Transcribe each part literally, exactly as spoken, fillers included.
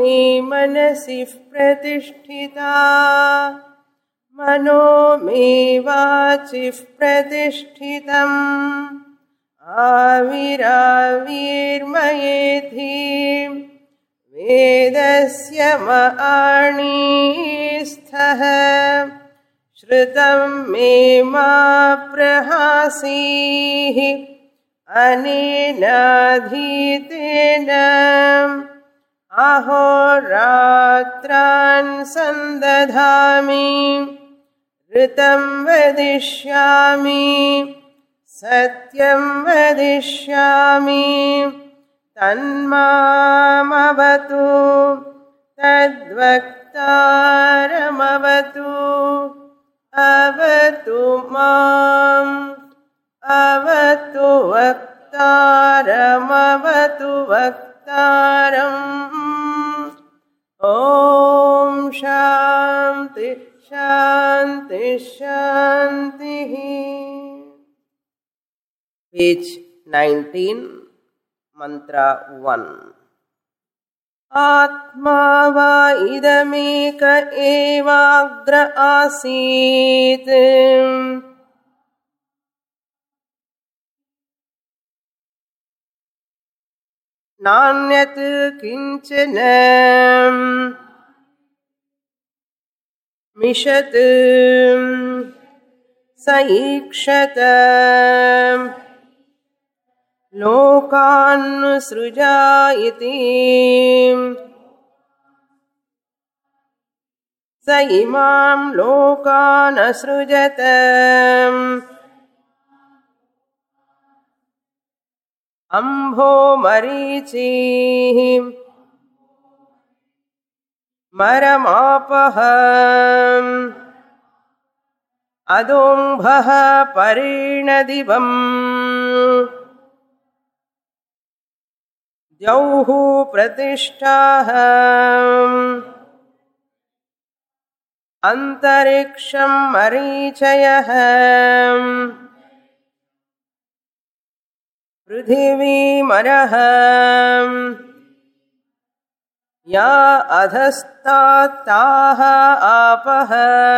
मे मनसि प्रतिष्ठिता मनो मे वाचि प्रतिष्ठितम् आविराविर्मयेधि वेदस्य मणिस्थः श्रुतं मे मा प्रहासीः अनेनाधीतेन अहोरात्रान् सन्दधामि ऋतं वदिष्यामि सत्यं वदिष्यामि तन्मामवतु तद्वक्तारमवतु अवतु माम् अवतु वक्तारमवतु वक्तारम् ॐ शान्ति शान्ति शान्तिः. Page nineteen, mantra one. आत्मा वा इदमेक एवाग्र आसीत् नान्यत् किंचन मिषत् स ईक्षत लोकान् सृजायति स इमां लोकान् असृजत अम्भो मरीचिः मरमापः अदोम्भः परिणदिवम् द्यौः प्रतिष्ठाः अन्तरिक्षं मरीचयः पृथिवीमरः या अधस्तात्ताः आपः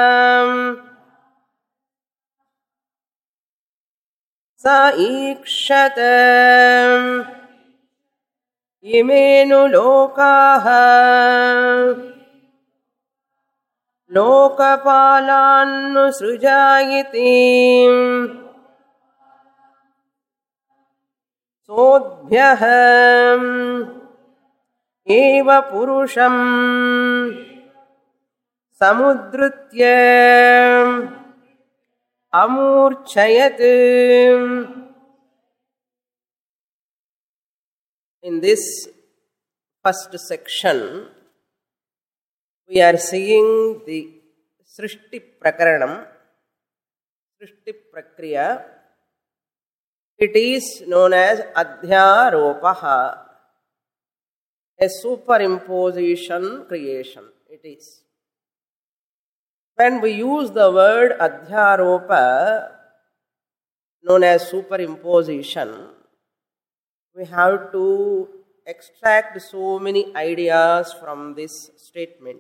स ईक्षत इमेनु लोकाः लोकपालान् सृजायति सोऽभ्यः एव पुरुषम् समुद्धृत्य अमूर्छयत्. In this first section, we are seeing the Srishti Prakaranam, Srishti Prakriya. It is known as Adhyaropaha, a superimposition creation. It is. When we use the word Adhyaropa, known as superimposition, we have to extract so many ideas from this statement.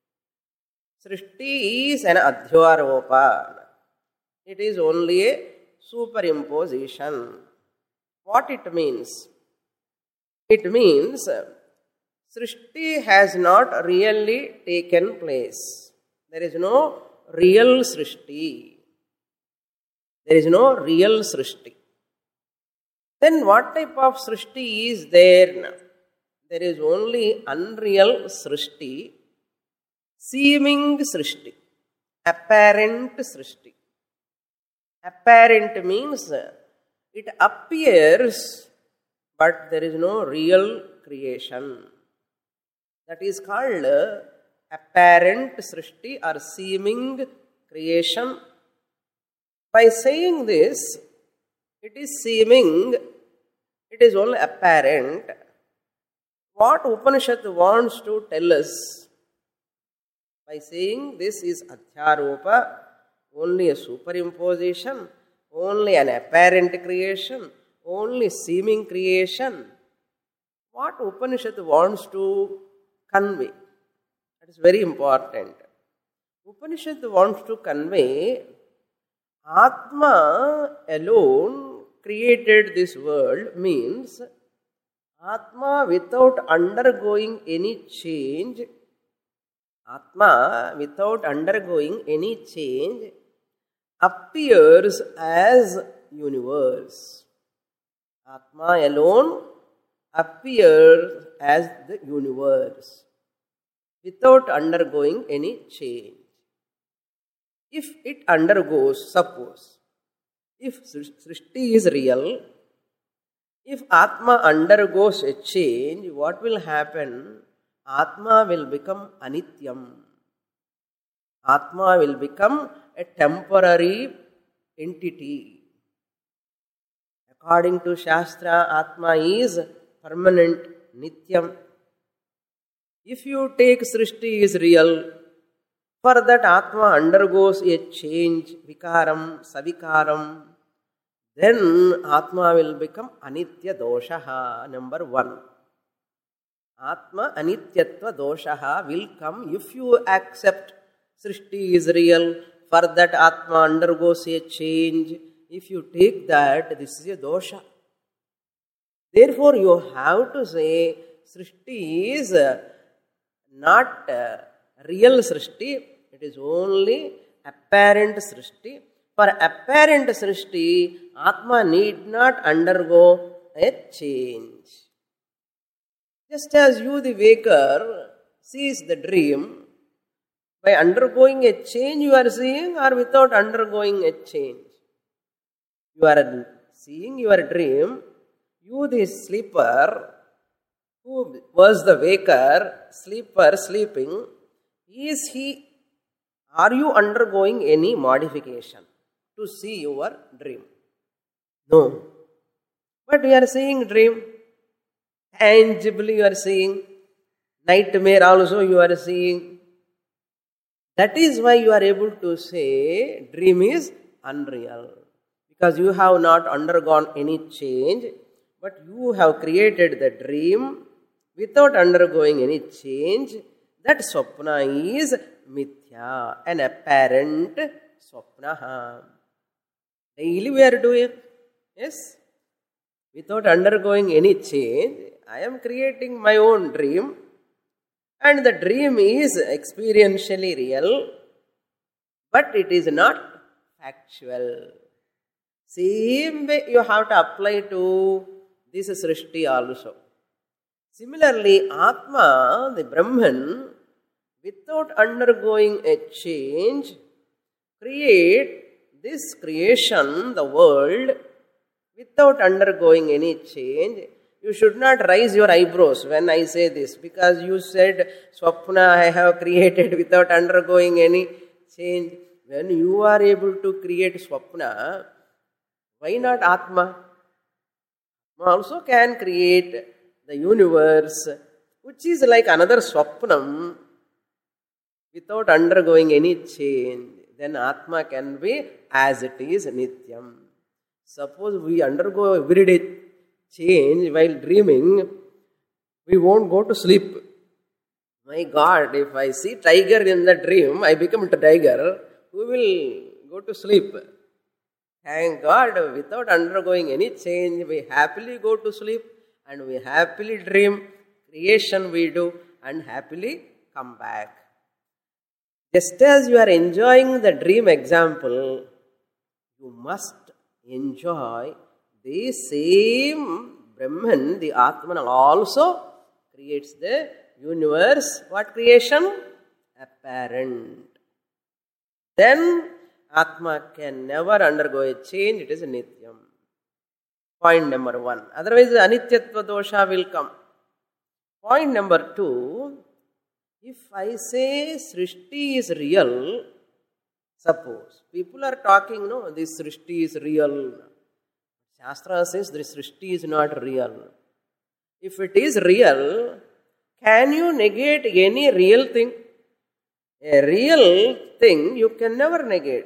Srishti is an Adhyaropa. It is only a superimposition. What it means? It means Srishti has not really taken place. There is no real Srishti. There is no real Srishti. Then what type of Srishti is there now? There is only unreal Srishti, seeming Srishti, apparent Srishti. Apparent means it appears, but there is no real creation. That is called apparent Srishti or seeming creation. By saying this, it is seeming, it is only apparent. What Upanishad wants to tell us by saying this is Adhyaropa, only a superimposition, only an apparent creation, only seeming creation. What Upanishad wants to convey. That is very important. Upanishad wants to convey Atma alone created this world means Atma without undergoing any change, Atma without undergoing any change appears as universe. Atma alone appears as the universe without undergoing any change. If it undergoes, suppose, if Srishti is real, if Atma undergoes a change, what will happen? Atma will become anityam. Atma will become a temporary entity. According to Shastra, Atma is permanent, nityam. If you take Srishti is real, for that Atma undergoes a change, vikaram, savikaram, then Atma will become anitya doshaha, number one. Atma anityatva doshaha will come if you accept Srishti is real, for that Atma undergoes a change. If you take that, this is a dosha. Therefore, you have to say Srishti is not real Srishti, it is only apparent Srishti. For apparent Srishti, Atma need not undergo a change. Just as you, the waker, sees the dream, by undergoing a change you are seeing or without undergoing a change. You are seeing your dream, you the sleeper, who was the waker, sleeper, sleeping, is he, are you undergoing any modification to see your dream? No. But you are seeing dream, tangibly you are seeing, nightmare also you are seeing. That is why you are able to say dream is unreal. Because you have not undergone any change, but you have created the dream without undergoing any change. That swapna is mithya, an apparent swapna. Daily we are doing, yes, without undergoing any change, I am creating my own dream, and the dream is experientially real, but it is not factual. Same way you have to apply to this Srishti also. Similarly, Atma, the Brahman, without undergoing a change, create this creation, the world, without undergoing any change. You should not raise your eyebrows when I say this, because you said, Swapna I have created without undergoing any change. When you are able to create Swapna, why not Atma? Atma also can create the universe, which is like another Swapnam, without undergoing any change. Then Atma can be as it is, Nityam. Suppose we undergo everyday change while dreaming, we won't go to sleep. My God, if I see tiger in the dream, I become a tiger, who will go to sleep? Thank God, without undergoing any change, we happily go to sleep and we happily dream, creation we do, and happily come back. Just as you are enjoying the dream example, you must enjoy the same Brahman, the Atman also creates the universe. What creation? Apparent. Then Atma can never undergo a change, it is a Nityam. Point number one. Otherwise, Anityatva dosha will come. Point number two, if I say Srishti is real, suppose people are talking, no, this Srishti is real. Shastra says this Srishti is not real. If it is real, can you negate any real thing? A real thing you can never negate.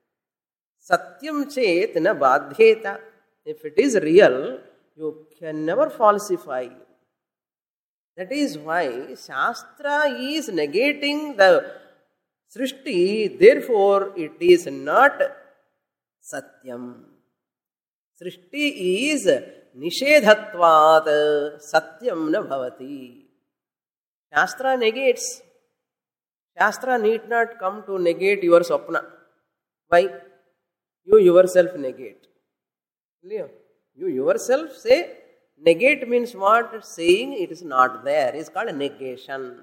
Satyam chet na badhyeta. If it is real, you can never falsify. That is why Shastra is negating the Srishti, therefore it is not Satyam. Srishti is Nishedhatvat, Satyam na bhavati. Shastra negates. Shastra need not come to negate your Swapna. Why? You yourself negate. You yourself say, negate means what? Saying it is not there is called a negation.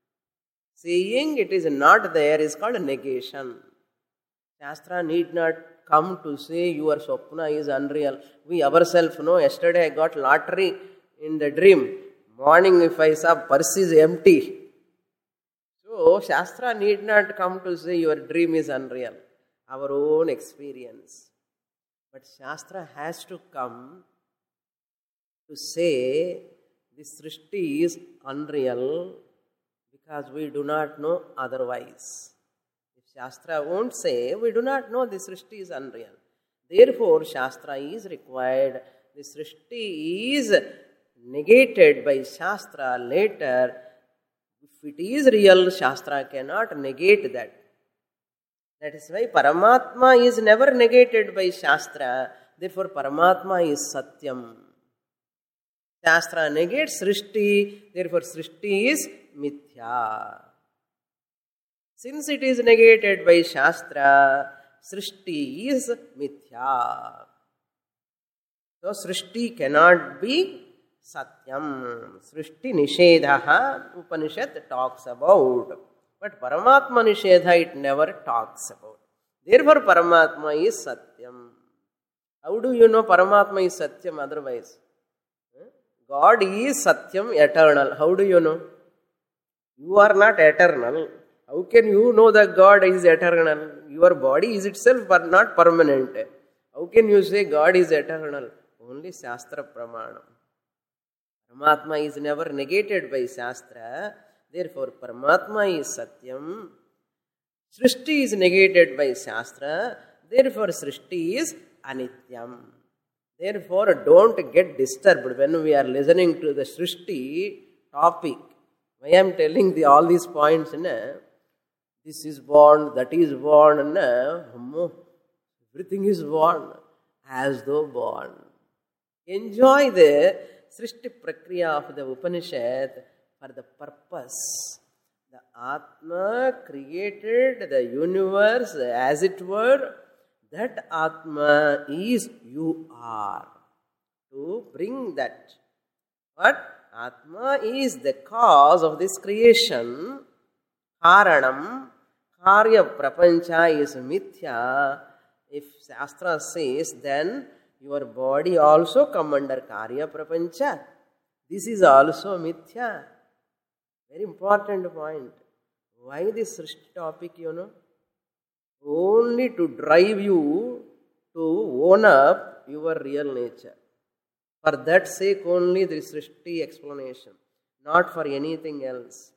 Saying it is not there is called a negation. Shastra need not come to say your Swapna is unreal. We ourselves know, yesterday I got lottery in the dream. Morning if I saw purse is empty. So Shastra need not come to say your dream is unreal. Our own experience. But Shastra has to come to say this Srishti is unreal because we do not know otherwise. If Shastra won't say, we do not know this Srishti is unreal. Therefore, Shastra is required. This Srishti is negated by Shastra later. If it is real, Shastra cannot negate that. That is why Paramatma is never negated by Shastra. Therefore, Paramatma is Satyam. Shastra negates Srishti. Therefore, Srishti is Mithya. Since it is negated by Shastra, Srishti is Mithya. So, Srishti cannot be Satyam. Srishti Nishedha, Upanishad talks about. But Paramatma Nishedha, it never talks about. Therefore, Paramatma is Satyam. How do you know Paramatma is Satyam otherwise? God is Satyam, eternal. How do you know? You are not eternal. How can you know that God is eternal? Your body is itself but not permanent. How can you say God is eternal? Only Shastra Pramanam. Paramatma is never negated by Shastra. Therefore, Paramatma is Satyam. Srishti is negated by Shastra. Therefore, Srishti is Anityam. Therefore, don't get disturbed when we are listening to the Srishti topic. Why I am telling the, all these points, na, this is born, that is born, na, everything is born, as though born. Enjoy the Srishti Prakriya of the Upanishad for the purpose. The Atma created the universe as it were. That Atma is you are. To bring that. What? Atma is the cause of this creation. Karanam. Karya Prapancha is Mithya. If Shastra says, then your body also come under Karya Prapancha. This is also Mithya. Very important point. Why this Srishti topic, you know? Only to drive you to own up your real nature. For that sake only there is Srishti explanation. Not for anything else.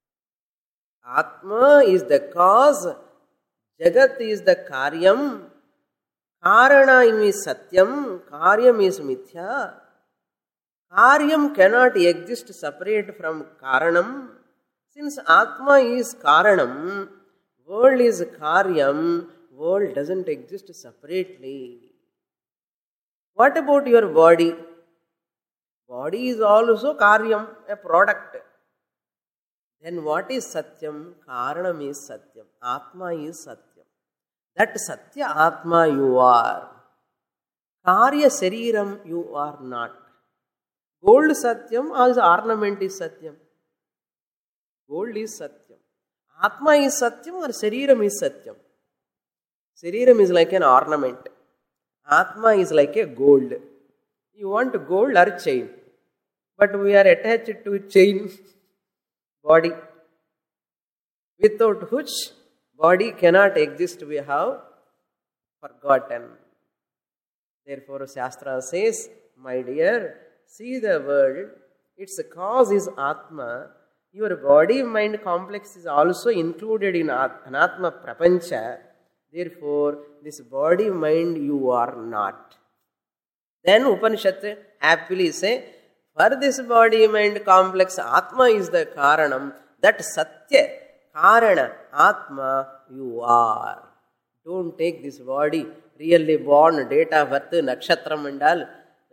Atma is the cause. Jagat is the karyam. Karana is satyam. Karyam is mithya. Karyam cannot exist separate from Karanam. Since Atma is Karanam, world is Karyam, world doesn't exist separately. What about your body? Body is also Karyam, a product. Then what is Satyam? Karanam is Satyam. Atma is Satyam. That Satya Atma you are. Karya Sariram you are not. Gold Satyam as ornament is Satyam. Gold is Satyam. Atma is Satyam or Sariram is Satyam. Sariram is like an ornament. Atma is like a gold. You want gold or chain. But we are attached to chain body. Without which body cannot exist, we have forgotten. Therefore, Shastra says, my dear, see the world, its cause is Atma. Your body-mind complex is also included in Anatma Prapancha. Therefore, this body-mind you are not. Then Upanishad happily say, For this body-mind complex, Atma is the Karanam. That Satya, Karana, Atma, you are. Don't take this body, really born, date of birth, nakshatra mandal.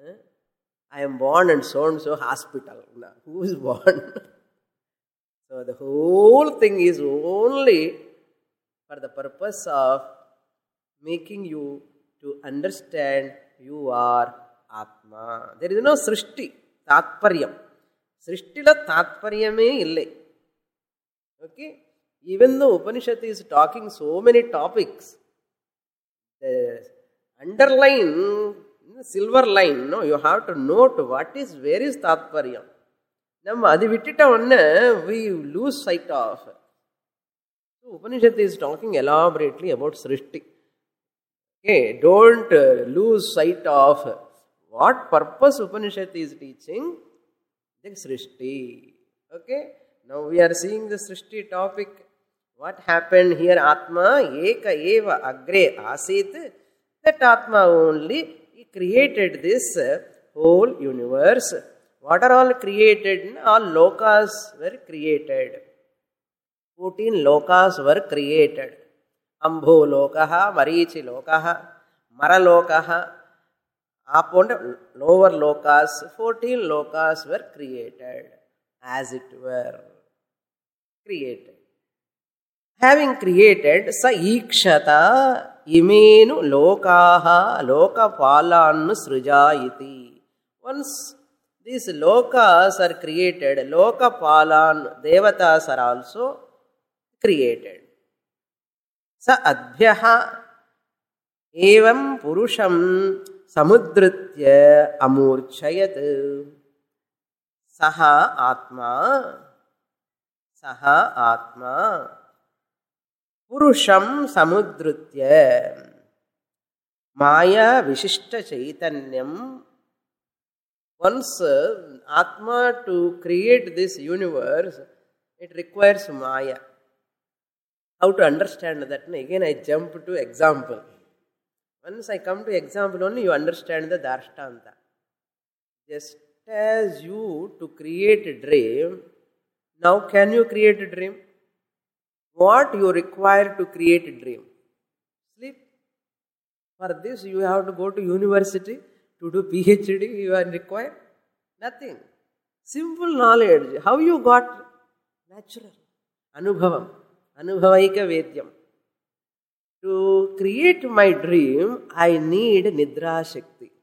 I am born in so-and-so hospital. No, who is born? So the whole thing is only for the purpose of making you to understand you are Atma. There is no Srishti, Tatparyam. Srishtila Tatparyame ille. Okay? Even though Upanishad is talking so many topics, the underline, silver line, no, you have to note what is, where is Tatparyam. Nam adi vittita vanna, we lose sight of. So Upanishad is talking elaborately about Srishti. Okay, don't uh, lose sight of what purpose Upanishad is teaching, the Srishti. Okay, now we are seeing the Srishti topic. What happened here? Atma eka eva agre asit. That Atma only he created this whole universe. What are all created? All lokas were created. fourteen lokas were created. Ambho lokaha, Marichi lokaha, Mara lokaha, upon lower lokas, fourteen lokas were created, as it were created. Having created, sa ikshata imenu lokaha lokapalan srujayiti. Once these lokas are created, lokapalan devatas are also created. Sa adhyaha evam purusham samudritya amurchayat. Saha atma, saha atma, purusham samudritya maya vishishta chaitanyam. Once uh, Atma to create this universe, it requires maya. How to understand that? Again, I jump to example. Once I come to example only, you understand the Darshtanta. Just as you to create a dream, now can you create a dream? What you require to create a dream? Sleep. For this, you have to go to university to do PhD. You are required nothing. Simple knowledge. How you got? Natural. Anubhavam. Anubhavaika Vedyam. To create my dream, I need Nidra Shakti.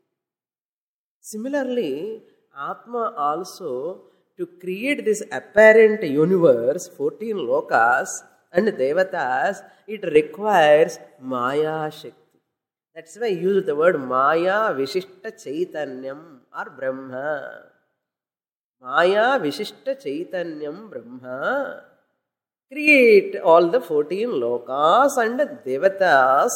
Similarly, Atma also, to create this apparent universe, fourteen lokas and devatas, it requires Maya Shakti. That's why I use the word Maya Vishishta Chaitanyam or Brahma. Maya Vishishta Chaitanyam Brahma. Create all the fourteen lokas and devatas.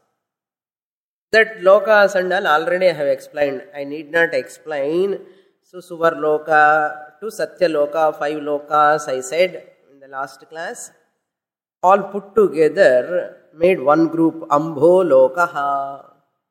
That lokas and all already I have explained. I need not explain. So Suvar Loka to Satya Loka, five lokas I said in the last class. All put together made one group, Ambho Lokaha.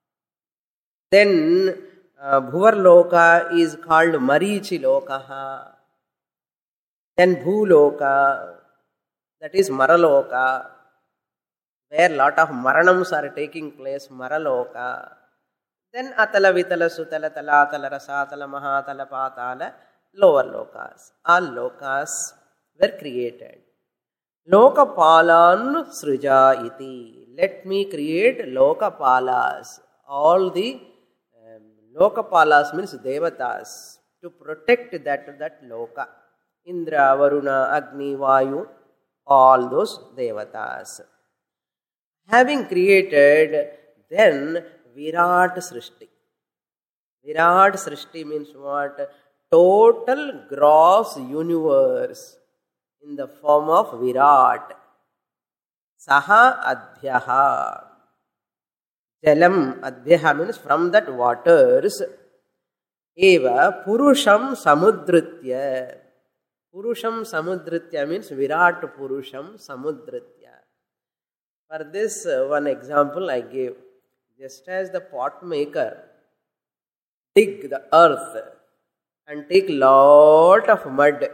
Then uh, Bhuvar Loka is called Marichi Lokaha. Then Bhu Loka, that is Maraloka, where lot of Maranams are taking place, Maraloka. Then Atala, Vitala, Sutala, Talatala, Rasatala, Mahatala, Patala, lower lokas. All lokas were created. Lokapalan sruja iti. Let me create lokapalas. All the um, lokapalas means devatas. To protect that, that loka. Indra, Varuna, Agni, Vayu, all those devatas. Having created, then Virat Srishti. Virat Srishti means what? Total gross universe in the form of Virat. Saha Adhyaha. Jalam Adhyaha means from that waters. Eva Purusham Samudritya. Purusham Samudritya means Virat Purusham Samudritya. For this uh, one example I gave. Just as the pot maker dig the earth and take lot of mud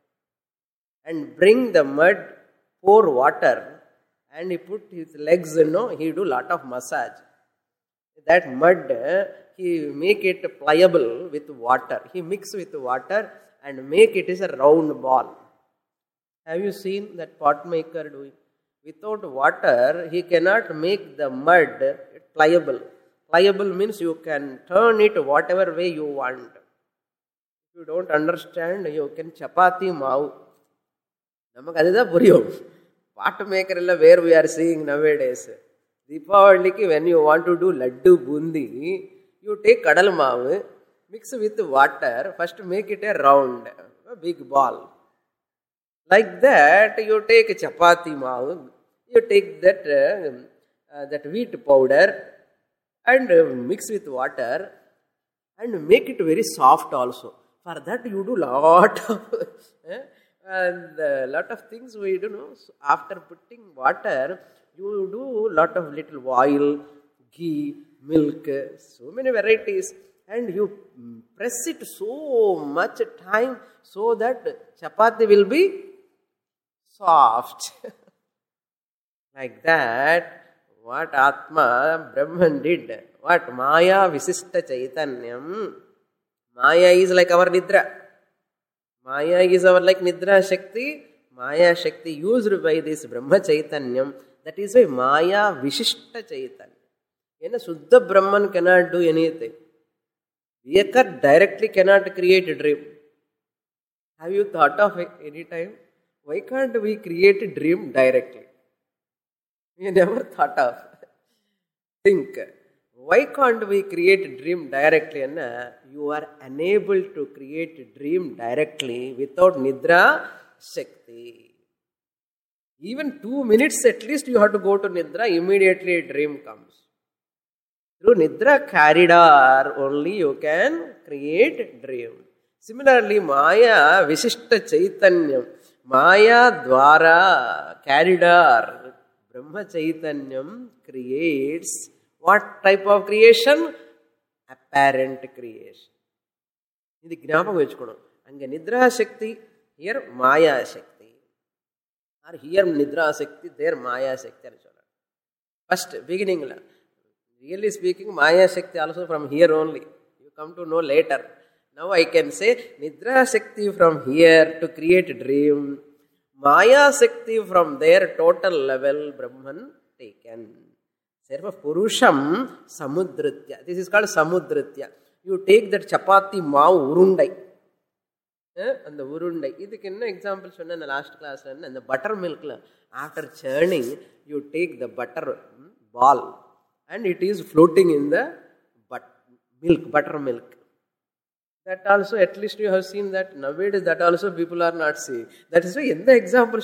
and bring the mud, pour water, and he put his legs, you know, he do lot of massage. That mud, he make it pliable with water. He mix with water and make it as a round ball. Have you seen that pot maker doing? Without water, he cannot make the mud pliable. Pliable means you can turn it whatever way you want. If you don't understand, you can chapati maavu. Namak adida puriyum. Pot maker illa where we are seeing nowadays. Deepavaliki, when you want to do laddu bundi, you take kadal maavu, mix with water, first make it a round, a big ball. Like that, you take chapati maavu, you take that, uh, uh, that wheat powder and uh, mix with water and make it very soft also. For that you do lot of eh, and uh, lot of things we do know. So after putting water, you do lot of little oil, ghee, milk, so many varieties, and you press it so much time so that chapati will be soft. Like that, what Atma, Brahman did, what Maya Visishta Chaitanyam, Maya is like our Nidra. Maya is our like Nidra Shakti, Maya Shakti used by this Brahma Chaitanyam, that is why Maya Vishishta Chaitanya. And a Suddha Brahman cannot do anything. Vyakar directly cannot create a dream. Have you thought of it any time? Why can't we create a dream directly? We never thought of. Think. Why can't we create a dream directly? And you are unable to create a dream directly without Nidra Shakti. Even two minutes at least you have to go to Nidra, immediately a dream comes. Through Nidra corridor only you can create a dream. Similarly, Maya Vishishta Chaitanyam, Maya Dwara corridor, Brahma Chaitanyam creates what type of creation? Apparent creation. This is Gnapam. Anga Nidra Shakti, here Maya Shakti. Or here Nidra Shakti, there Maya Shakti. First, beginning. Really speaking, Maya Shakti also from here only. You come to know later. Now I can say Nidra Shakti from here to create a dream. Maya Shakti from there total level Brahman taken. Therefore Purusham Samudritya. This is called Samudritya. You take that chapati maav urundai. Eh? And the urundai. This is an example in the last class. And the butter milk. After churning, you take the butter ball. And it is floating in the but milk, butter milk. That also, at least you have seen that nowadays, that also people are not seeing. That is why, in the example,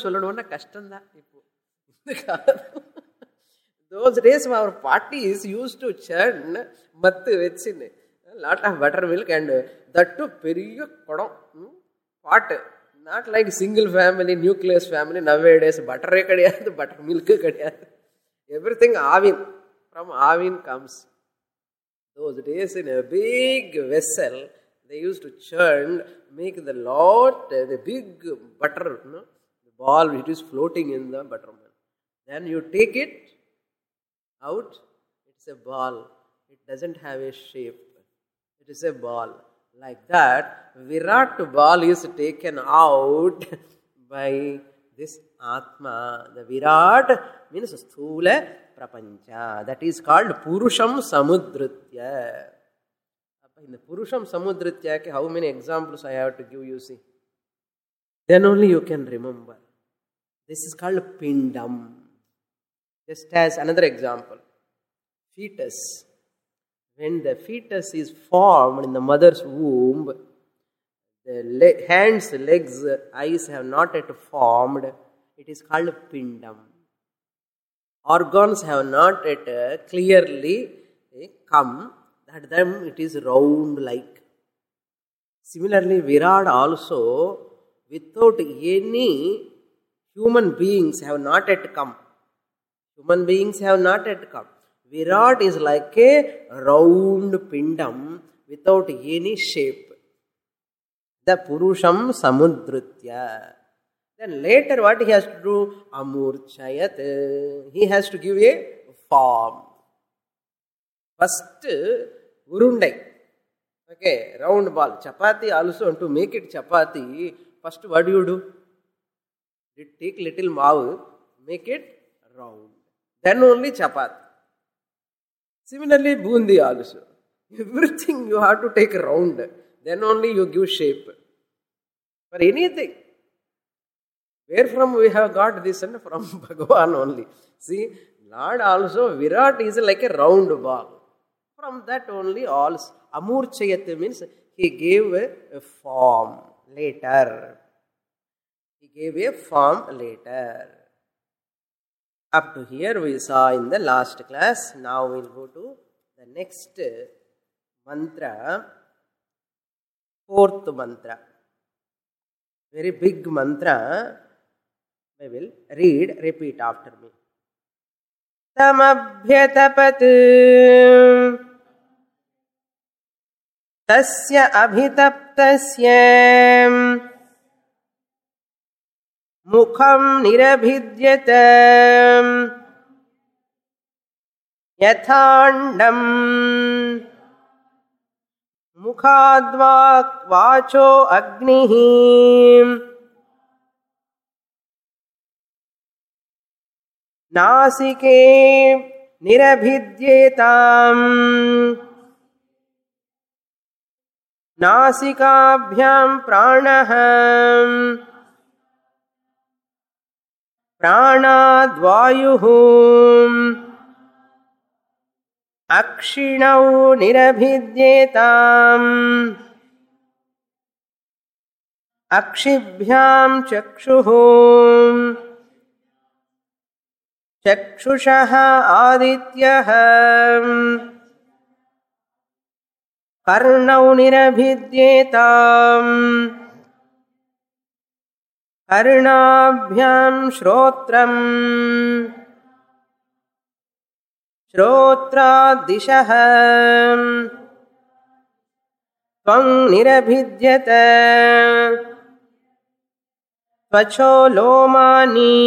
those days, our parties used to churn mattu vechine, a lot of buttermilk, and that too, periya kodam, pot. Not like single family, nucleus family, nowadays, butter kadiyadu, buttermilk kadiyadu. Everything avin. From avin comes. Those days in a big vessel, they used to churn, make the lot, the big butter, you know, the ball which is floating in the buttermilk. Then you take it out, it's a ball. It doesn't have a shape. It is a ball. Like that, Virat ball is taken out by this Atma. The Virat means Sthula Prapancha. That is called Purusham Samudritya. In the Purusham Samudritya, how many examples I have to give you, see? Then only you can remember. This is called Pindam. Just as another example. Fetus. When the fetus is formed in the mother's womb, the le- hands, legs, eyes have not yet formed. It is called Pindam. Organs have not yet clearly come. At them it is round like. Similarly, Virat also, without any human beings have not yet come. Human beings have not yet come. Virat is like a round pindam without any shape. the Purusham samudritya. Then later what he has to do? Amurchayat. He has to give a form. First, urundai. Okay, round ball. Chapati also, to make it chapati, first what do you do? You take little maavu, make it round. Then only chapati. Similarly, bundi also. Everything you have to take round. Then only you give shape. For anything. Where from we have got this? And from Bhagavan only. See, Lord also, Virat is like a round ball. From that only all. Amurchayat means he gave a form later. He gave a form later. Up to here we saw in the last class. Now we will go to the next mantra. Fourth mantra. Very big mantra. I will read, repeat after me. Tamabhyatapat tasya abhitaptasya mukham nirabhidyata yathandam mukhadvak vacho agnihi nasike nirabhidyetam nasikabhyam pranaham pranadvayuhum akshinau nirabhidyetam akshibhyam chakshuhum chakshushah adityah karnau nirabhidyetam karnabhyam shrotram श्रोत्रादिशः त्वं निरभिद्यत त्वचो लोमानि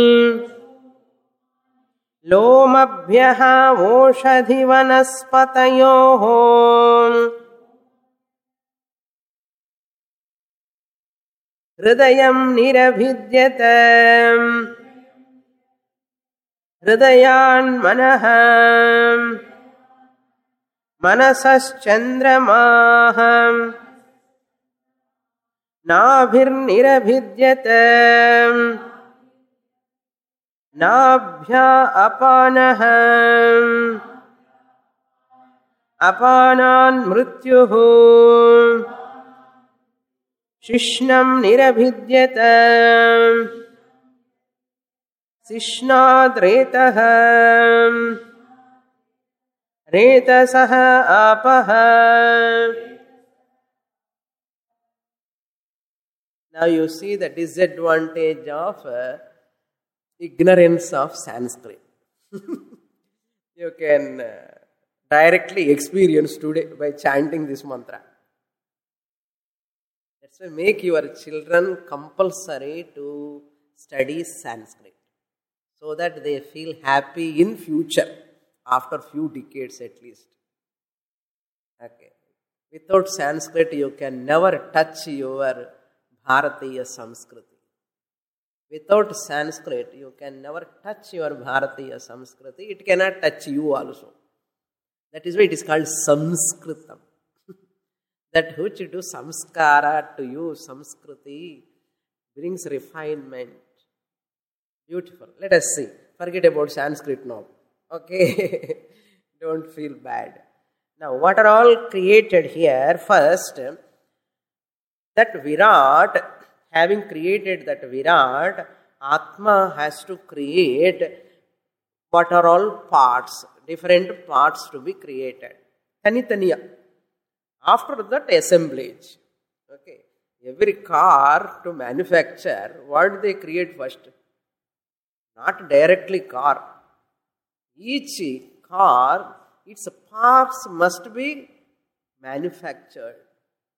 लोमभ्यः ओषधिवनस्पतयोः हृदयं निरभिद्यत हृदयान् मनः मनसश्चन्द्रमाः नाभिर्निरभिद्यत नाभ्या अपानः अपानान् मृत्युः शिश्नं निरभिद्यत शिश्नाद्रेतः रेतसः आपः. Now you see the disadvantage of uh, ignorance of Sanskrit. You can uh, directly experience today by chanting this mantra. That's why make your children compulsory to study Sanskrit, so that they feel happy in future, after few decades at least. Okay. Without Sanskrit, you can never touch your Bharatiya Samskriti. Without Sanskrit, you can never touch your Bharatiya Samskriti. It cannot touch you also. That is why it is called Samskritam. That which do samskara to you, Samskriti, brings refinement. Beautiful. Let us see. Forget about Sanskrit now. Okay. Don't feel bad. Now, what are all created here? First, that Virat, having created that Virat, Atma has to create what are all parts, different parts to be created. Tanitaniya. After that, assemblage. Okay. Every car to manufacture, what do they create first? Not directly car. Each car, its parts must be manufactured.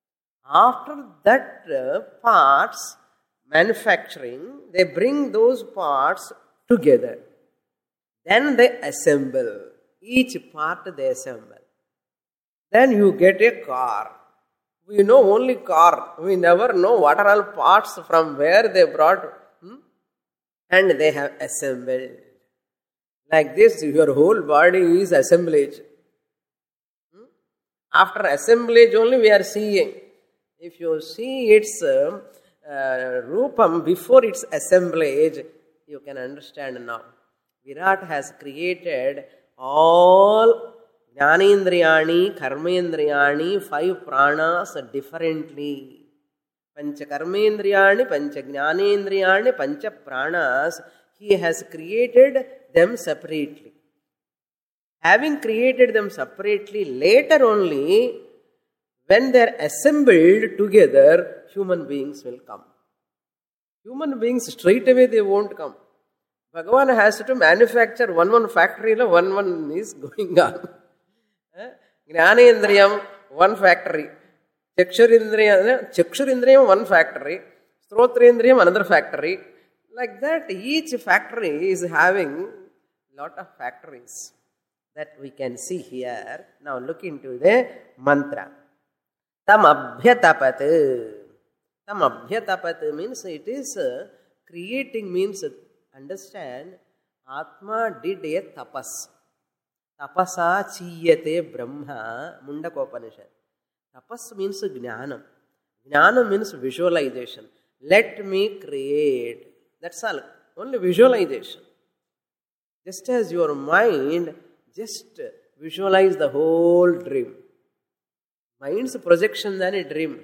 After that uh, parts manufacturing, they bring those parts together. Then they assemble. Each part they assemble. Then you get a car. We know only car. We never know what are all parts from where they brought. Hmm? And they have assembled. Like this, your whole body is assemblage. Hmm? After assemblage only we are seeing. If you see its uh, uh, rupam before its assemblage, you can understand now. Virat has created all Jnanendriyani, Karmendriyani, five pranas differently. Pancha Karmendriyani, Pancha Jnanendriyani, Pancha pranas, he has created them separately. Having created them separately, later only, when they are assembled together, human beings will come. Human beings straight away they won't come. Bhagavan has to manufacture one one factory, one one is going on. Jnanendriyam, one factory. Chakshurindriyam, Chakshurindriyam, one factory. Srotrindriyam, another factory. Like that, each factory is having lot of factories that we can see here. Now look into the mantra. Tam abhyatapat. Tam abhyatapat means it is uh, creating, means uh, understand, Atma did a tapas. Tapasa chiyate brahma, Mundakopanishad. Tapas means jnanam. Jnanam means visualization. Let me create. That's all. Only visualization. Just as your mind just visualize the whole dream. Mind's projection than a dream.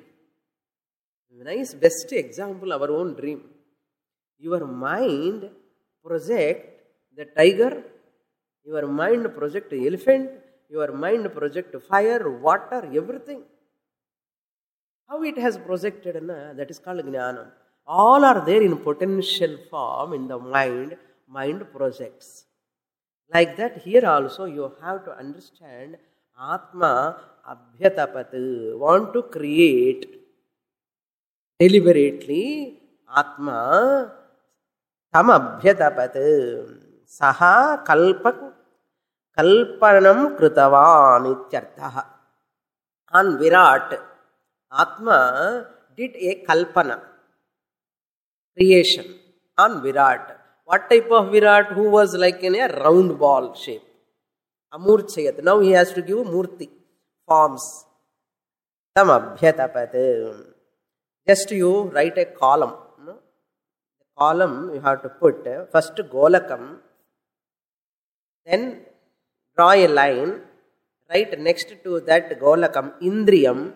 Nice best example, our own dream. Your mind project the tiger, your mind project the elephant, your mind project fire, water, everything. How it has projected, na, that is called jnanam. All are there in potential form in the mind, mind projects. Like that, here also you have to understand Atma abhyatapat, want to create deliberately. Atma tam abhyatapat saha kalpak kalpanam kritavan ityarthaha. On Virat, Atma did a kalpana, creation on Virat. What type of Virat? Who was like in a round ball shape. Amurchayat. Now he has to give murti, forms. Tam abhyatapat. Just you write a column. No? The column you have to put uh, first golakam, then draw a line, write next to that golakam indriyam,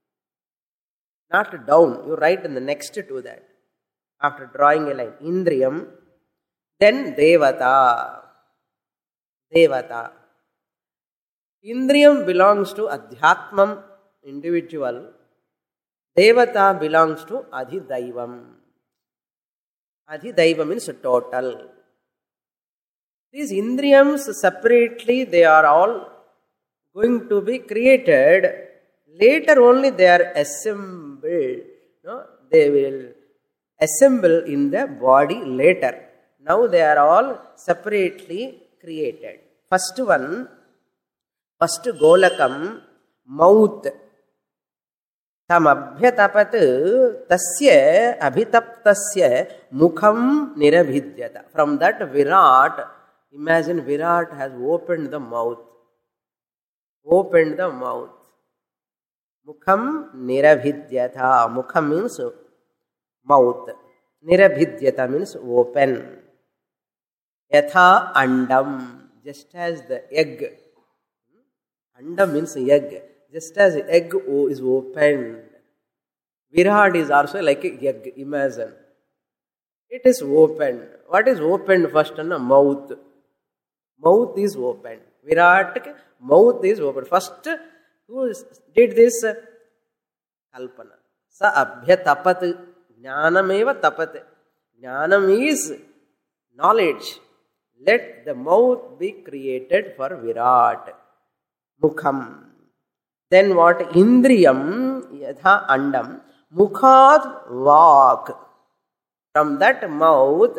not down, you write in the next to that. After drawing a line, indriyam, then devata. Devata. Indriyam belongs to adhyatmam, individual. Devata belongs to adhidaivam. Adhidaivam means total. These indriyams separately, they are all going to be created. Later only they are assembled. No? They will assemble in the body later. Now they are all separately created. First one, first golakam, mouth. Tam abhyatapat tasya abhitaptasya mukham nirabhidyata. From that Virat, imagine Virat has opened the mouth. Opened the mouth. Mukham nirabhidyata. Mukham means mouth. Nirabhidyata means open. Yatha andam. Just as the egg. Andam means egg. Just as egg is opened. Virat is also like a egg. Imagine. It is opened. What is opened first? Na? Mouth. Mouth is opened. Virat mouth is opened. First, who did this? Kalpana. Sa abhyatapat. Jnanameva tapat. Jnanam is knowledge. Let the mouth be created for Virat. Mukham. Then what? Indriyam yatha andam mukhat vak. From that mouth,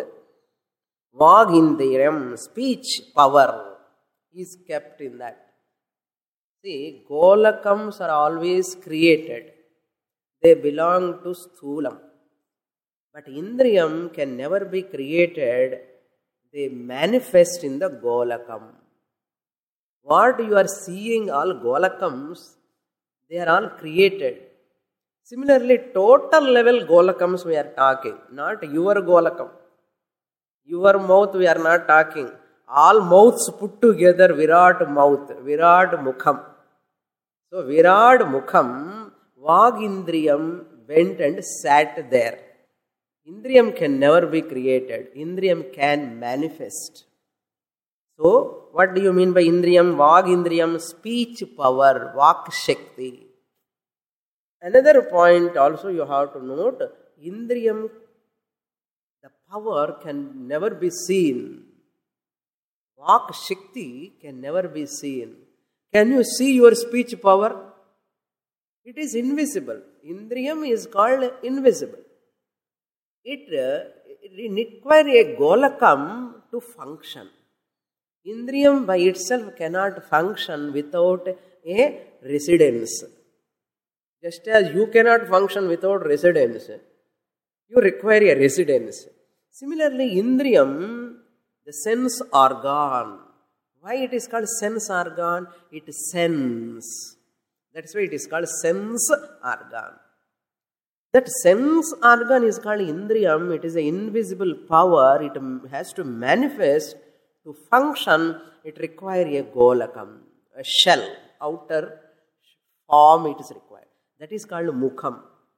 vagindriyam, speech power, is kept in that. See, golakams are always created. They belong to sthulam. But indriyam can never be created. They manifest in the golakam. What you are seeing, all golakams, they are all created. Similarly, total level golakams we are talking, not your golakam. Your mouth we are not talking. All mouths put together, Virat mouth, Virat mukham. So, Virat mukham, Vagindriyam went and sat there. Indriyam can never be created. Indriyam can manifest. So, what do you mean by Indriyam? Vagindriyam, speech power, Vak Shakti. Another point also you have to note, Indriyam, the power can never be seen. Vak Shakti can never be seen. Can you see your speech power? It is invisible. Indriyam is called invisible. It, uh, it requires a golakam to function. Indriyam by itself cannot function without a residence. Just as you cannot function without residence, you require a residence. Similarly, Indriyam, the sense organ. Why it is called sense organ? It sends. That's why it is called sense organ. That sense organ is called Indriyam. It is an invisible power. It has to manifest. To function, it requires a golakam, a shell, outer form it is required. That is called mukham.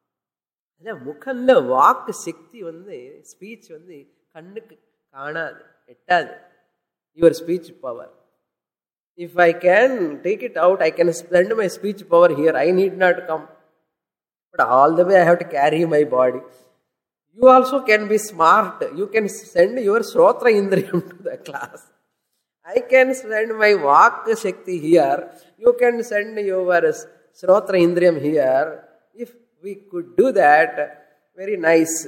Mukhamla vak shakti vandu, speech vandu, kannukku kaanadu, ettadu, your speech power. If I can take it out, I can spend my speech power here. I need not come. But all the way I have to carry my body. You also can be smart. You can send your Shrotra Indriyam to the class. I can send my Vak Shakti here. You can send your Shrotra Indriyam here. If we could do that, very nice.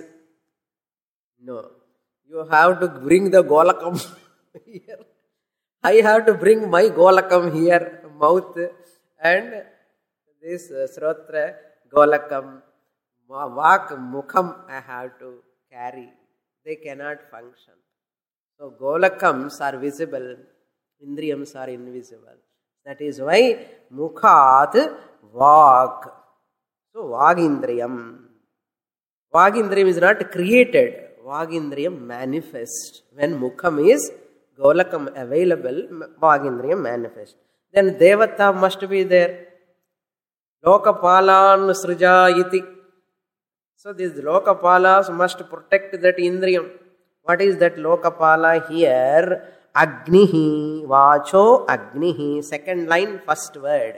No. You have to bring the Golakam here. I have to bring my Golakam here, mouth, and this Shrotra Golakam. Vak, mukham, I have to carry. They cannot function. So, golakams are visible, indriyams are invisible. That is why mukhat vak. So, vagindriyam. Vagindriyam is not created. Vagindriyam manifests. When mukham is golakam available, vagindriyam manifests. Then devata must be there. Lokapalan srija iti. So these Lokapalas must protect that Indriyam. What is that Lokapala here? Agnihi, Vacho Agnihi. Second line, first word.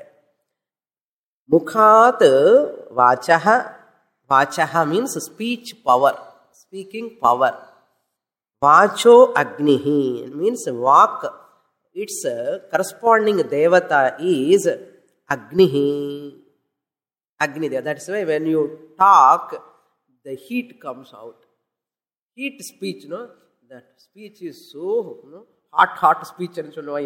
Mukhat Vachaha. Vachaha means speech power. Speaking power. Vacho Agnihi means Vak. Its corresponding Devata is Agnihi. Agni Deva. That's why when you talk, the heat comes out. Heat speech, no? That speech is so, no? Hot, hot speech.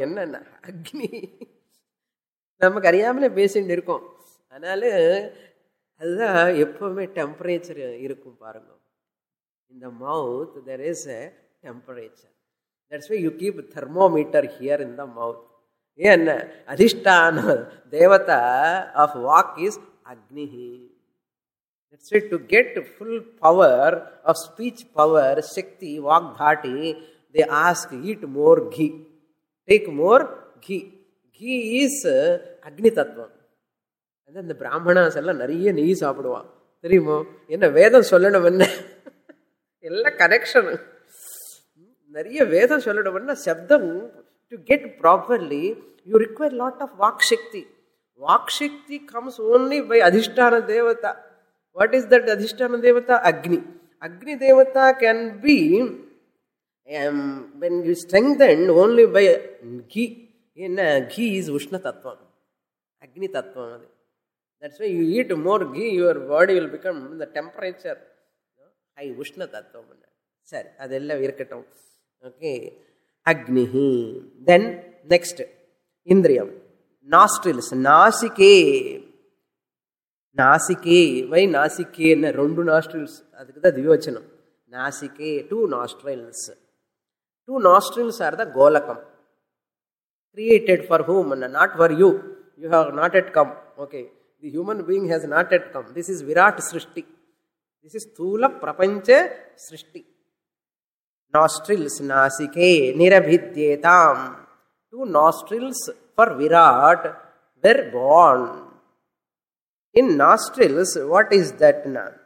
Agni. நமக்கு அறியாமலே பேசிட்டு இருக்கோம். அதனால அதுதான் எப்பவுமே temperature இருக்கும் பாருங்க. In the mouth there is a temperature. That's why you keep a thermometer here in the mouth. ஏன்னா அதிஷ்டான தேவதா of Vak is Agnihi. That's why to get full power of speech power, Shakti, Vagdhati, they ask, eat more ghee. Take more ghee. Ghee is Agni Tattva. And then the Brahmanas எல்லாம் நிறைய நெய் சாப்பிடுவான். தெரியுமோ? என்ன வேதம் சொல்லணும் என்ன? எல்லாம் கனெக்ஷன். நிறைய வேதம் சொல்லணும்னா சப்தம் to get properly, you require lot of Vak Shakti. Vak Shakti comes only by Adhisthana Devata. What is that Adhisthana Devata? Agni. Agni Devata can be um, when you strengthen only by ghee. In uh, ghee is Ushna Tattva. Agni Tattvam. That's why you eat more ghee, your body will become the temperature. High Ushna Tattvam. Sir, adella virkatam. Okay. Agnihi. Then next, Indriyam. Nostrils. Nasike. Nasike. Why Nasike? Rendu nostrils. Adikada Dvivachanam. Nasike. Two nostrils. Two nostrils are the Golakam. Created for whom? Not for you. You have not yet come. Okay. The human being has not yet come. This is Virat Srishti. This is Thula Prapancha Srishti. Nostrils, Nasike, Nirabhidyetam. Two nostrils for Virat were born. In nostrils, what is that?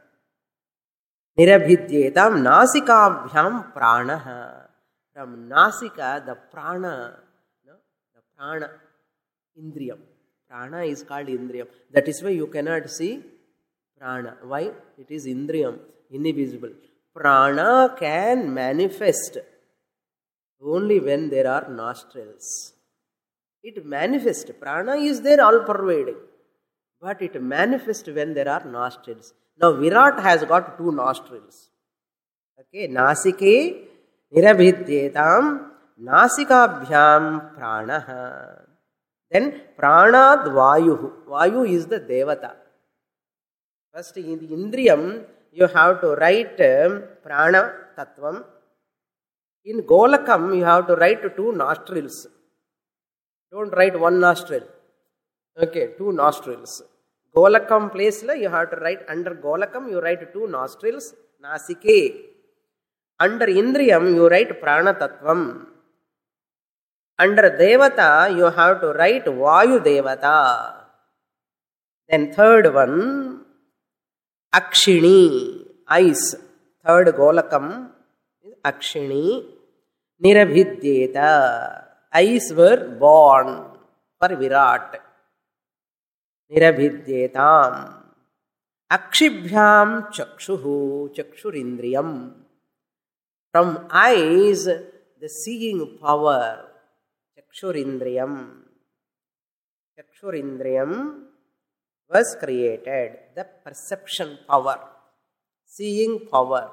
Nirabhidyetam Nasikabhyam Pranaha. From Nasika, the Prana, no? the Prana, Indriyam. Prana is called Indriyam. That is why you cannot see Prana. Why? It is Indriyam, invisible. Prana can manifest only when there are nostrils. It manifests. Prana is there all pervading. But it manifests when there are nostrils. Now Virat has got two nostrils. Okay, Nasike, Nirabhidyetam, Nasikabhyam Pranaha. Then Pranad Vayu. Vayu is the Devata. First in the Indriyam, you have to write um, Prana Tattvam. In Golakam, you have to write two nostrils. Don't write one nostril. Okay, two nostrils. Golakam place, you have to write under Golakam, you write two nostrils. Nasike. Under Indriyam, you write Prana Tattvam. Under Devata, you have to write Vayu Devata. Then third one, Akshini, eyes. Third Golakam is Akshini. Nirabhidyeta, eyes were born for Virat. Nirabhidyetam. Akshibhyam chakshuhu, chakshurindriyam. From eyes, the seeing power. Chakshurindriyam. Chakshurindriyam was created. The perception power. Seeing power.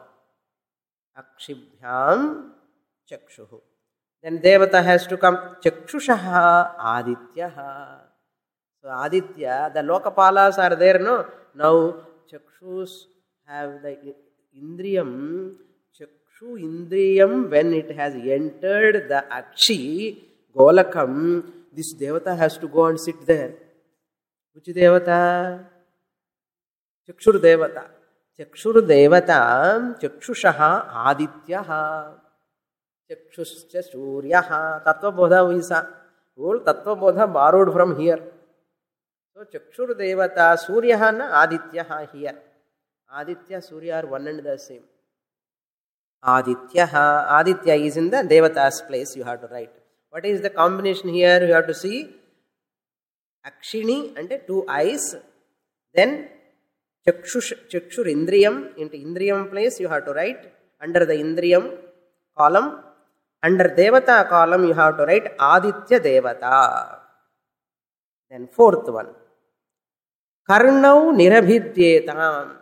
Akshibhyam chakshuhu. Then Devata has to come. Chakshushaha adityaha. So Aditya, the Lokapalas are there, no? Now Chakshus have the Indriyam. Chakshu Indriyam, when it has entered the Akshi, Golakam, this Devata has to go and sit there. Which Devata? Chakshur Devata. Chakshur Devata, Chakshushaha Adityaha. Chakshuscha Suryaha. Tattva Bodha Visa. Whole Tattva Bodha borrowed from here. So Chakshur Devata, Suryaha na Adityaha here. Aditya, Surya are one and the same. Adityaha. Aditya is in the Devata's place, you have to write. What is the combination here? You have to see Akshini and two eyes. Then Chakshur Indriyam, into Indriyam place you have to write. Under the Indriyam column, under Devata column you have to write Aditya Devata. Then fourth one. Karnau Nirabhidyetam.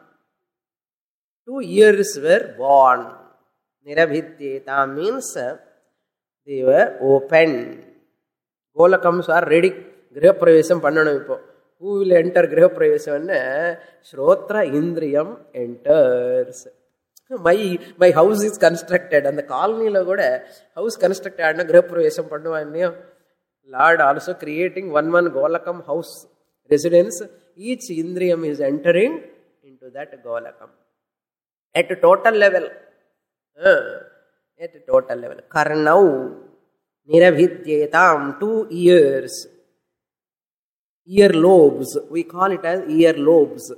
Two ears were born. Nirabhidyetam means they were open. Golakams are ready. Grihapravesam pannanam ipo. Who will enter Grihapravesam? Shrotra Indriyam enters. My, my house is constructed and the colony lo kuda house constructed and Grihapravesam pannuvanniyo. Lord also creating one one Golakam house residence. Each Indriyam is entering into that Golakam. At a total level. Uh, at a total level. Karnau Nirabhidyetam, two ears. Ear lobes. We call it as ear lobes.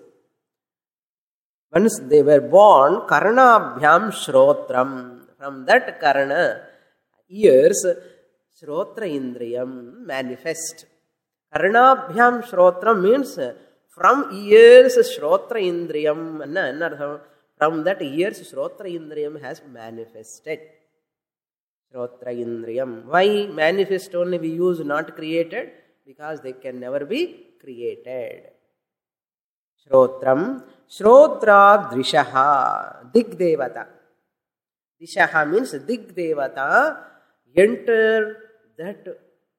Once they were born, Karnabhyam Shrotram. From that Karna, ears, Shrotra Indriyam manifest. Karnabhyam Shrotram means from ears Shrotra Indriyam. From that ears Shrotra Indriyam has manifested. Shrotra Indriyam. Why manifest only we use not created? Because they can never be created. Shrotram, Shrotra Drishaha, Dig Devata. Dishaha means Dig Devata, enter that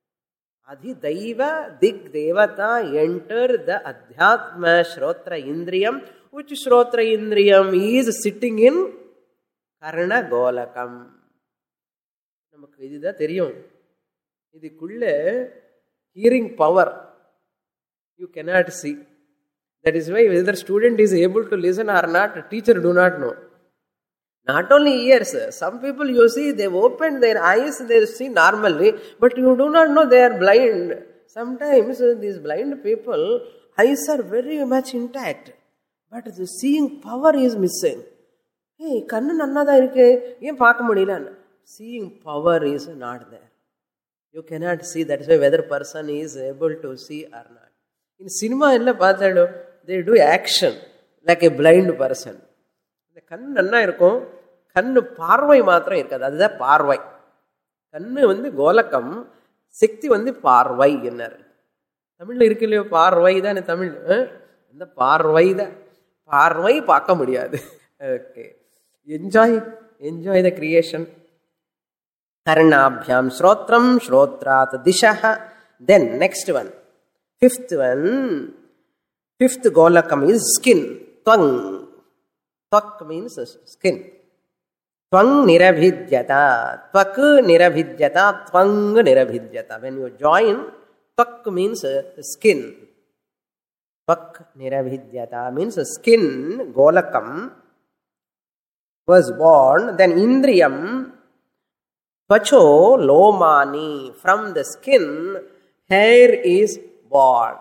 Adhidaiva Dig Devata, enter the Adhyatma Shrotra Indriyam, which Shrotra Indriyam is sitting in Karna Golakam. நமக்கு இதுதான் தெரியும். இதுக்குள்ள hearing power you cannot see. That is why whether student is able to listen or not, teacher do not know. Not only ears, some people you see, they open their eyes, they see normally, but you do not know they are blind. Sometimes these blind people, eyes are very much intact, but the seeing power is missing. Hey, kannu nannada irukke, yen paaka mudiyala. Seeing power is not there. You cannot see. That is why whether person is able to see or not. In cinema, they do action like a blind person. The kannu nanna irukum, kannu parvai maatram irukadu. Adha parvai. Kannu vandu golakam, sekti vandu parvai ennar. Tamil la irukkileyo parvai da ne Tamil. அந்த பார்வை தான். பார்வை பார்க்க முடியாது. Okay. Enjoy, enjoy the creation. Karnabhyam Shrotram Shrotrat Dishaha. Then next one. Fifth one. Fifth golakam is skin. Twang. Twak means skin. Twang nirabhidyata. Twak nirabhidyata. Twang nirabhidyata. When you join, twak means skin. Twak nirabhidyata means skin. Golakam was born. Then indriyam. Tvacho lomani. From the skin, hair is born.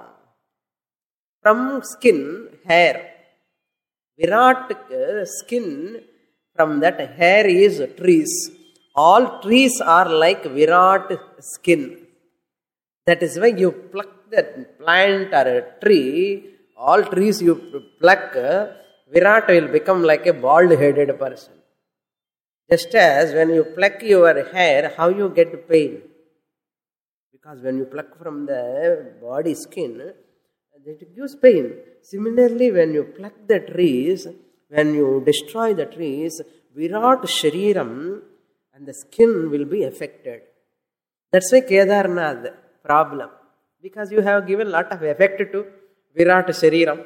From skin, hair. Virat skin, from that hair is trees. All trees are like Virat skin. That is why you pluck that plant or a tree, all trees you pluck, Virat will become like a bald-headed person. Just as when you pluck your hair, how you get pain? Because when you pluck from the body skin, it gives pain. Similarly, when you pluck the trees, when you destroy the trees, Virat Shariram and the skin will be affected. That's why Kedarnath problem. Because you have given a lot of effect to Virat Shariram.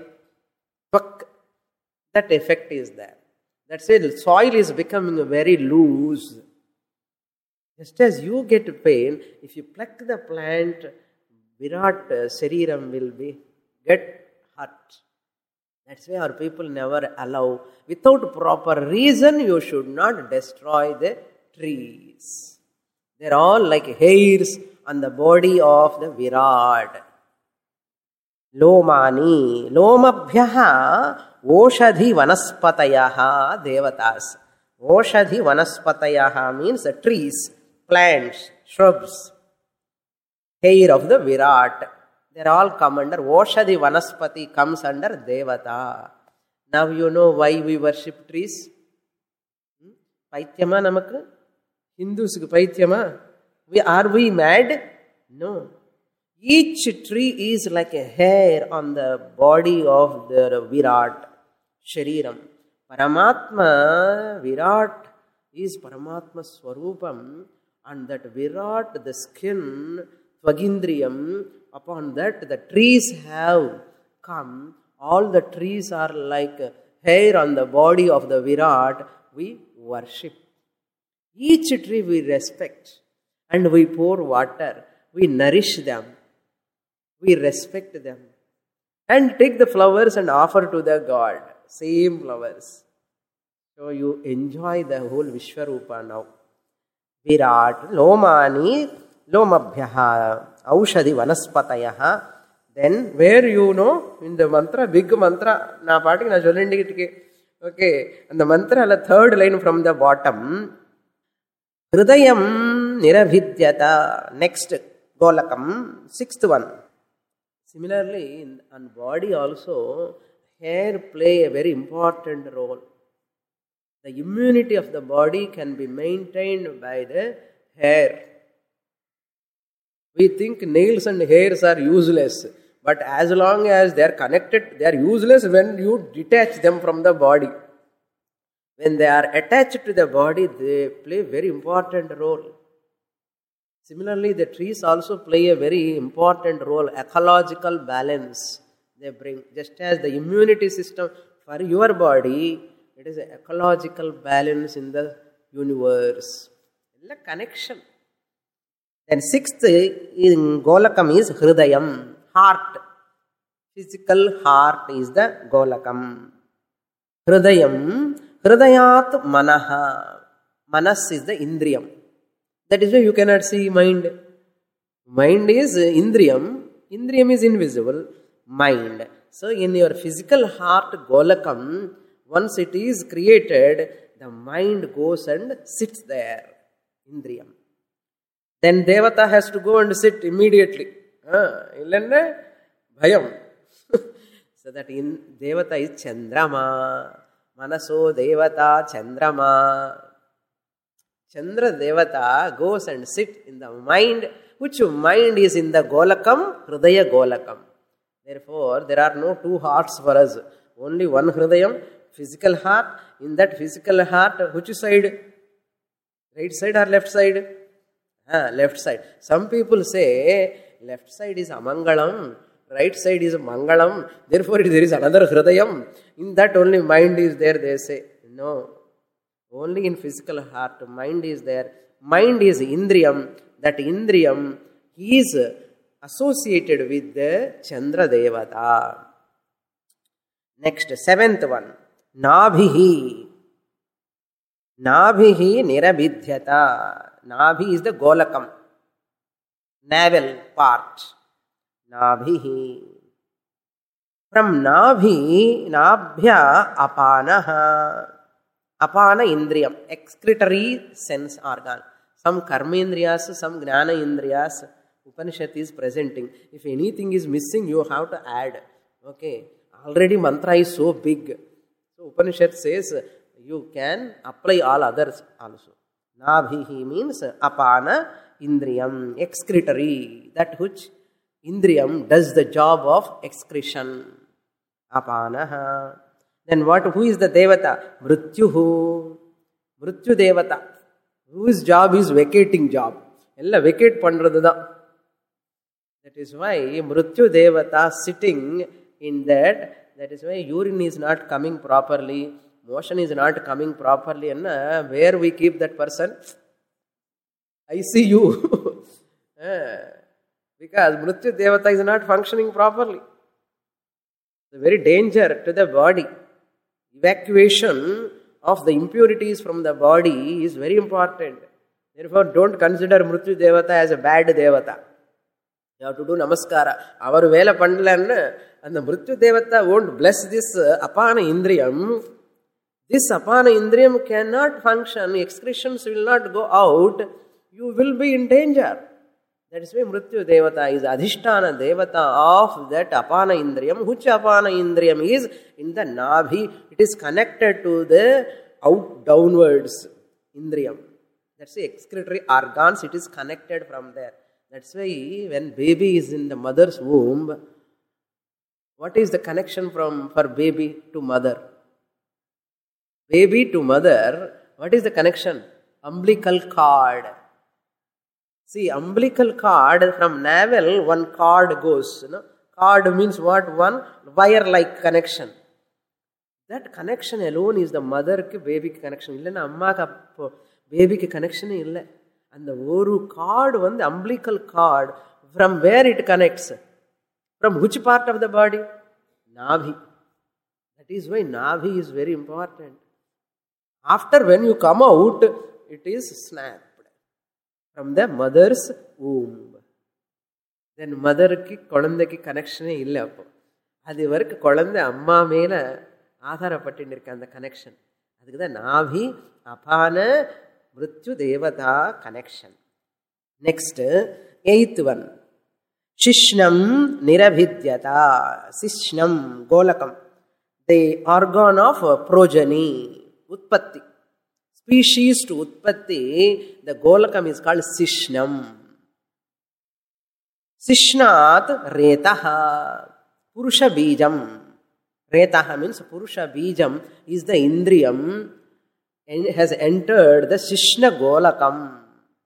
That effect is there. That's why the soil is becoming very loose. Just as you get pain, if you pluck the plant, Virat Shariram will be get hurt. That's why our people never allow. Without proper reason, you should not destroy the trees. They're all like hairs on the body of the Virat. Lomani. Lomabhyaha Oshadhi Vanaspatayaha Devatas. Oshadhi Vanaspatayaha means the trees, plants, shrubs. Hair of the Virat. They're all come under Oshadhi Vanaspati comes under Devata. Now you know why we worship trees. Paityama namakku? Hindus Paityama. We, are we mad? No. Each tree is like a hair on the body of the Virat Shariram. Paramatma, Virat is Paramatma Swarupam, and that Virat, the skin, Tvagindriyam, upon that the trees have come. All the trees are like hair on the body of the Virat. We worship. Each tree we respect and we pour water. We nourish them. We respect them. And take the flowers and offer to the God. Same flowers. So you enjoy the whole Vishwarupa now. Virat, Lomani, Lomabhyaha, Aushadhi Vanaspatayaha. Then where you know, in the mantra, big mantra, na party na cholindi. Okay, and the mantra, the third line from the bottom. Hridayam Nirabhidyata. Next, Golakam, sixth one. Similarly, in on body also, hair play a very important role. The immunity of the body can be maintained by the hair. We think nails and hairs are useless, But as long as they are connected, they are useless when you detach them from the body. When they are attached to the body, they play a very important role. Similarly, the trees also play a very important role, ecological balance they bring. Just as the immunity system for your body, it is an ecological balance in the universe. It's a connection. Then sixth in Golakam is Hridayam, heart. Physical heart is the Golakam. Hridayam, Hridayat Manaha. Manas is the Indriyam. That is why you cannot see mind. Mind is Indriyam. Indriyam is invisible. Mind. So in your physical heart, Golakam, once it is created, the mind goes and sits there. Indriyam. Then Devata has to go and sit immediately. Illanna bhayam. So that in Devata is Chandrama. Manaso Devata Chandrama. Chandra Devata goes and sits in the mind, which mind is in the Golakam, Hridaya Golakam. Therefore, there are no two hearts for us. Only one Hridayam, physical heart. In that physical heart, which side? Right side or left side? Ah, left side. Some people say, left side is Amangalam, right side is Mangalam, therefore there is another Hridayam. In that only mind is there, they say. No. Only in physical heart, mind is there. Mind is Indriyam. That Indriyam is associated with the Chandra Devata. Next, seventh one. Nabhihi. Nabhihi nirabidhyata. Nabhi is the Golakam. Navel part. Nabhihi. From Nabhi, Nabhya apanaha. Apana Indriyam, excretory sense organ. Some Karmendriyas, some Gnana Indriyas, Upanishad is presenting. If anything is missing, you have to add. Okay. Already mantra is so big. So Upanishad says you can apply all others also. Nabhihi means apana Indriyam, excretory. That which Indriyam does the job of excretion. Apanaha. Then what? Who is the Devata? Mrityuhu. Mrityu Devata. Whose job is vacating job. Ella vacate pandradada. That is why Mrityu Devata sitting in that. That is why urine is not coming properly. Motion is not coming properly. And where we keep that person? I C U. Because Mrityu Devata is not functioning properly. It's a very danger to the body. Evacuation of the impurities from the body is very important. Therefore, don't consider Mrityu Devata as a bad Devata. You have to do Namaskara. Our Vela Pandalan and the Mrityu Devata won't bless this Apana Indriyam. This Apana Indriyam cannot function. Excretions will not go out. You will be in danger. That is why Mrityu Devata is Adhishtana Devata of that Apana Indriyam. Which Apana Indriyam is? In the Nabhi. It is connected to the out downwards Indriyam. That's the excretory organs. It is connected from there. That's why when baby is in the mother's womb, what is the connection from for baby to mother? Baby to mother, what is the connection? Umbilical cord. See, umbilical cord, from navel, one cord goes. You know? Cord means what? One wire-like connection. That connection alone is the mother-baby connection. Illana amma baby connection illa. And the oru cord, one the umbilical cord, from where it connects? From which part of the body? Nabhi. That is why Nabhi is very important. After when you come out, it is snapped from the mother's womb. Then mother ki kolanda ki connection illa appo. Adi varku kolanda amma mela aadhara pattindirukku and the connection. Adukku da Nabhi apana Mrityu Devata connection. Next, eighth one. Shishnam nirabhidyata. Shishnam, Golakam. The organ of progeny. Utpatti. Species to Utpatti, the Golakam is called Sishnam. Sishnat retaha. Purusha bijam. Retaha means Purusha bijam is the indriyam and has entered the Sishna golakam.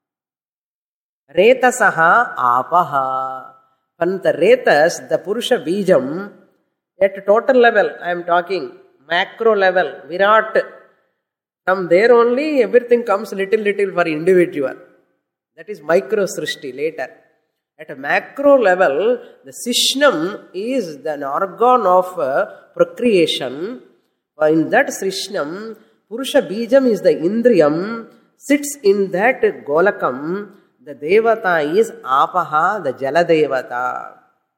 Retasaha apaha. When the retas, the Purusha bijam, at total level, I am talking, macro level, Virat, from there only everything comes little, little for individual. That is micro srishti later. At a macro level, the Srishnam is an organ of uh, procreation. In that Srishnam, Purusha Bijam is the Indriyam, sits in that Golakam. The Devata is Apaha, the Jala Devata.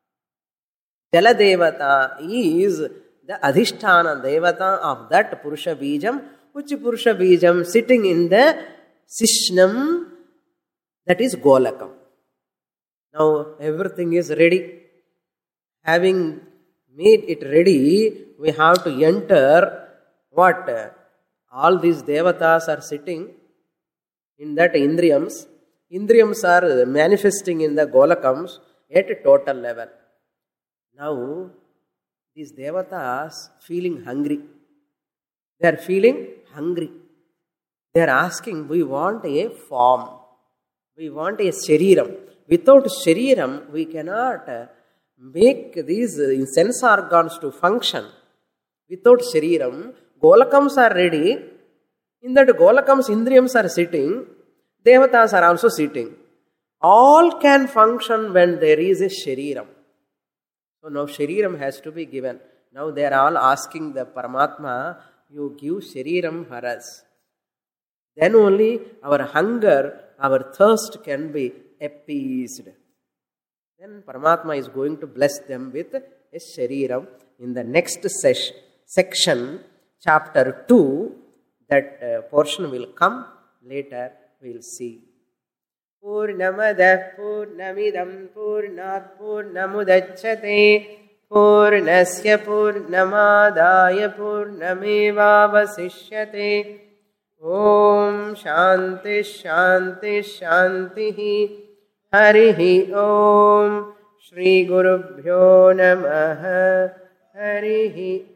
Jala Devata is the Adhisthana Devata of that Purusha Bijam, which Purusha Bijam sitting in the Srishnam, that is Golakam. Now everything is ready. Having made it ready, we have to enter what? All these devatas are sitting in that indriyams. Indriyams are manifesting in the golakams at a total level. Now, these devatas feeling hungry. They are feeling hungry. They are asking, we want a form. We want a shariram. Without shariram, we cannot make these sense organs to function. Without shariram, golakams are ready. In that golakams, indriyams are sitting. Devatas are also sitting. All can function when there is a shariram. So now shariram has to be given. Now they are all asking the Paramatma, you give shariram for us. Then only our hunger, our thirst can be appeased. Then Paramatma is going to bless them with a shariram. In the next ses- section, chapter two, that uh, portion will come later. We will see. Purnamada Purnamidam Purnat Purnamudachyate Purnasya Purnamadaya Purnamevavasishyate. Om Shanti Shanti Shanti Harihi Om Shri Gurubhyo Namaha Harihi